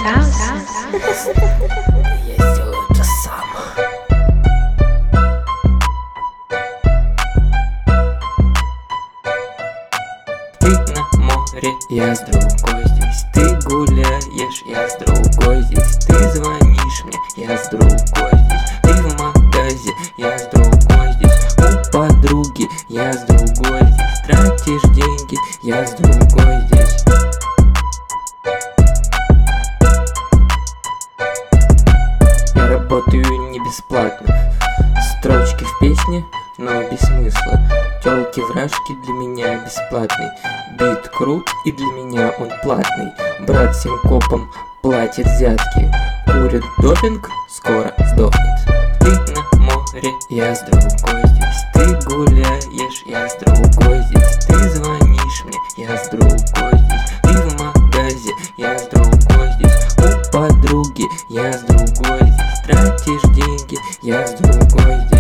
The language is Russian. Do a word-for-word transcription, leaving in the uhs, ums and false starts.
Я сделаю это сам. Ты на море, я с другой здесь. Ты гуляешь, я с другой здесь. Ты звонишь мне, я с другой здесь. Ты в магазе, я с другой здесь. У подруги, я с другой здесь. Тратишь деньги, я с другой здесь. Я работаю не бесплатно. Строчки в песне, но без смысла. Тёлки-вражки для меня бесплатный. Бит крут, и для меня он платный. Брат всем копам платит взятки. Курит допинг, скоро сдохнет. Ты на море, я с другой здесь. Ты гуляешь, я с другой здесь. Ты звонишь мне, я с другой здесь. Ты в магазе, я с другой здесь. У подруги, я с другой здесь. Тратишь деньги, я с другой здесь.